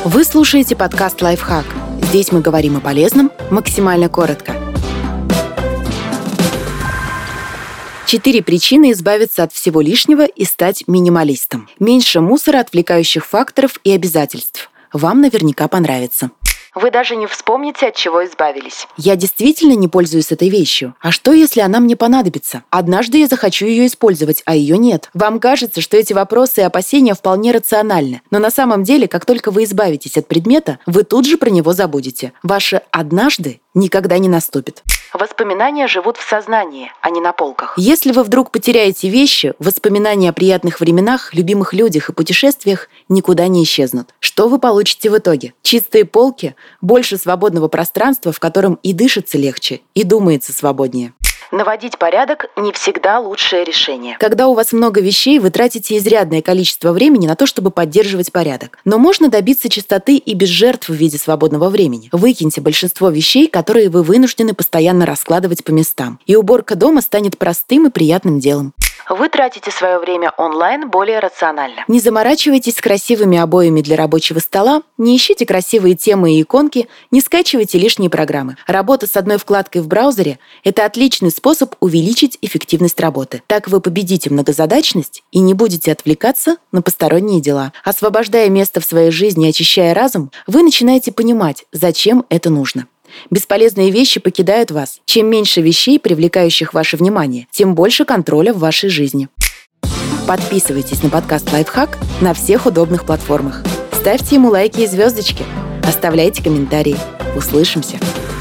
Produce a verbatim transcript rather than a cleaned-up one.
Вы слушаете подкаст «Лайфхак». Здесь мы говорим о полезном максимально коротко. Четыре причины избавиться от всего лишнего и стать минималистом. Меньше мусора, отвлекающих факторов и обязательств. Вам наверняка понравится. Вы даже не вспомните, от чего избавились. Я действительно не пользуюсь этой вещью. А что, если она мне понадобится? Однажды я захочу ее использовать, а ее нет. Вам кажется, что эти вопросы и опасения вполне рациональны. Но на самом деле, как только вы избавитесь от предмета, вы тут же про него забудете. Ваше «однажды» никогда не наступит. Воспоминания живут в сознании, а не на полках. Если вы вдруг потеряете вещи, воспоминания о приятных временах, любимых людях и путешествиях никуда не исчезнут. Что вы получите в итоге? Чистые полки, больше свободного пространства, в котором и дышится легче, и думается свободнее. Наводить порядок не всегда лучшее решение. Когда у вас много вещей, вы тратите изрядное количество времени на то, чтобы поддерживать порядок. Но можно добиться чистоты и без жертв в виде свободного времени. Выкиньте большинство вещей, которые вы вынуждены постоянно раскладывать по местам. И уборка дома станет простым и приятным делом. Вы тратите свое время онлайн более рационально. Не заморачивайтесь с красивыми обоями для рабочего стола, не ищите красивые темы и иконки, не скачивайте лишние программы. Работа с одной вкладкой в браузере – это отличный способ увеличить эффективность работы. Так вы победите многозадачность и не будете отвлекаться на посторонние дела. Освобождая место в своей жизни и очищая разум, вы начинаете понимать, зачем это нужно. Бесполезные вещи покидают вас. Чем меньше вещей, привлекающих ваше внимание, тем больше контроля в вашей жизни. Подписывайтесь на подкаст «Лайфхак» на всех удобных платформах. Ставьте ему лайки и звездочки. Оставляйте комментарии. Услышимся!